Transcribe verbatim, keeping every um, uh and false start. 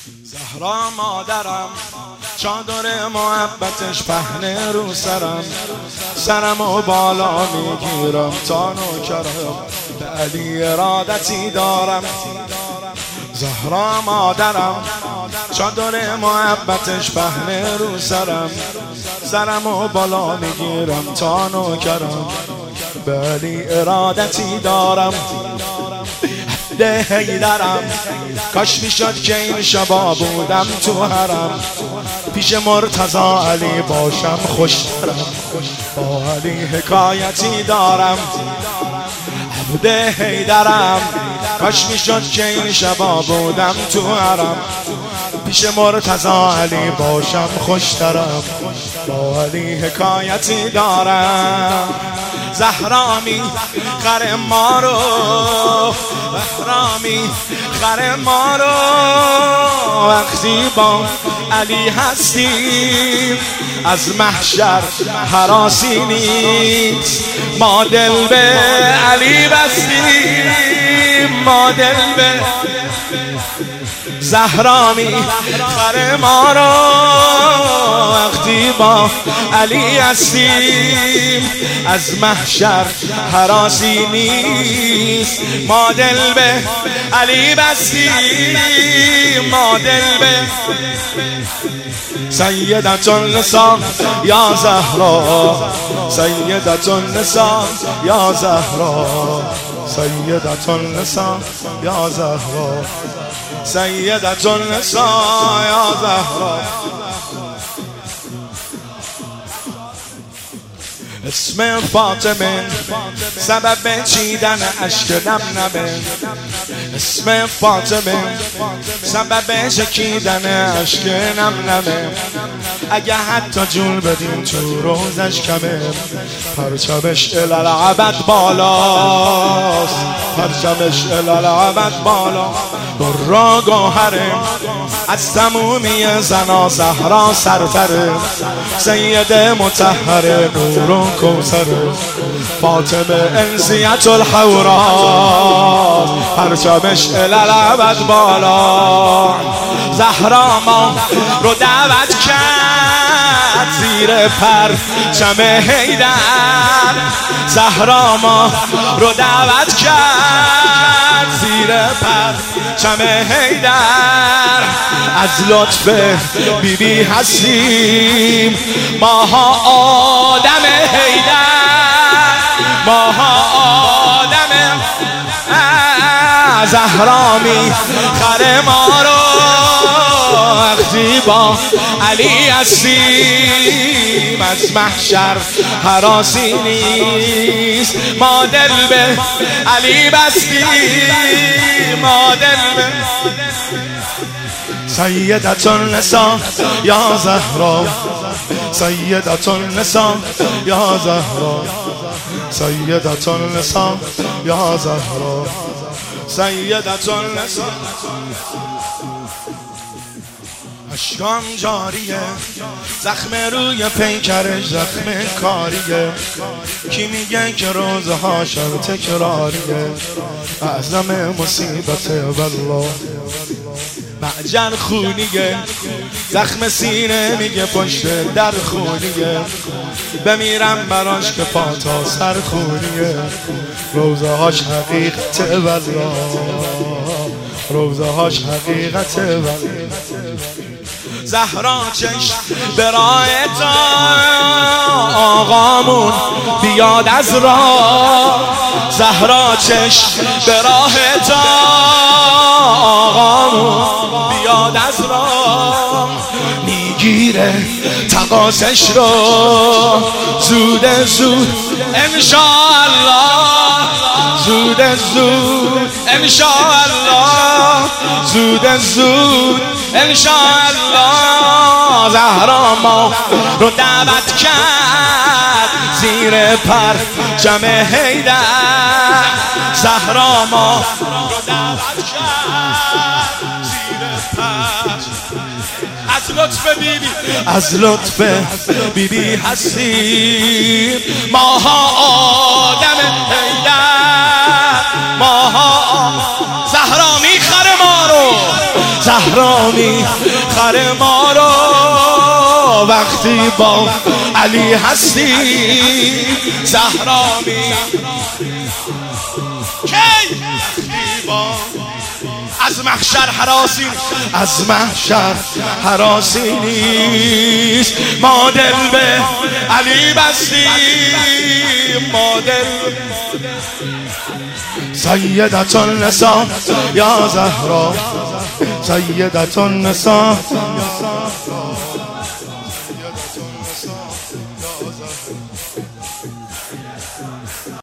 زهرا مادرم، چادر محبتش پهنه رو سرم، سرم و بالا میگیرم تا نوکرم، به علی ارادتی دارم. زهرا مادرم، چادر محبتش پهنه رو سرم، سرم و بالا میگیرم تا نوکرم، به علی ارادتی دارم. ده هیدرم، کاش میشد که این شبا بودم تو حرم، پیش مرتضی علی باشم خوشترم، با علی حکایتی دارم. ده هیدرم، کاش میشد که این شبا بودم تو حرم، پیش مرتضی علی باشم خوشترم، با علی حکایتی دارم. زهرامی خر ما رو، زهرامی خر ما رو، وقتی با علی هستیم از محشر هراسی نیست، ما دل به علی بستیم، ما دل به زهرامی خر ما رو، وقتی با علی هستیم از محشر هراسی نیست، ما دل به علی بستیم، ما دل به سیدت النساء یا زهرا، سیدت النساء یا زهرا، سیدت النساء یا زهرا، سیدت النساء یا زهرا. اسم فاطمه سبب چیدن اشک نمنمه، اسم فاطمه سبب شکیدن اشک نمنمه، اگه حتی جون بدیم تو روزش کمه، پرچمش الالعبد بالاست، پرچمش الالعبد بالا، برا گوهره از تمومی زنا زهرا سرتره، سید مطهره نور و کوثره، فاطمه انسیت الحوراست، پرچمش الالعبد بالا. زهرا ما رو دعوت کرد زیر پرچم حیدر، زهرا ما رو دعوت کرد زیر پرچم حیدر، از لطف بی بی هستیم ماها آدم حیدر، ماها آدم. زهرامی خر ما رو، وقتی با علی هستیم از محشر هراسی نیست، ما دل به علی بستیم، ما دل به سیدت النساء یا زهرا، سیدت النساء یا زهرا، سیدت النساء یا زهرا، سیدت النساء. اشکام جاریه، زخم روی پیکرش زخم کاریه، کی میگه که روزهاشم تکراریه، اعظم مصیبت والله معجن خونیه، زخم سینه میگه پشت در خونیه، بمیرم براش که پاتا سر خونیه، روزه هاش حقیقت والله، روزه هاش حقیقت والله. زهرا چشم به راه تا آقامون بیاد از راه، زهرا چشم به راه تا آقامون بیاد از راه، میگیره تقاسش رو زود زود انشاءالله، زود زود انشاءالله، زود زود انشاءالله. زهرا ما رو دعوت کرد زیر پرچم حیدر، زهرا ما رو دعوت کرد زیر پرچم. از لطف بیبی، از لطف بیبی هستیم ماها آدم حیدر، ماها زهرا میخره ما رو، زهرا می خره ما رو وقتی با علی هستی زهرا می کی با از محشر حراسی از محشر حراسی نیست ما دل به علی بستیم ما دل سیدت النساء یا زهرا سیدت النساء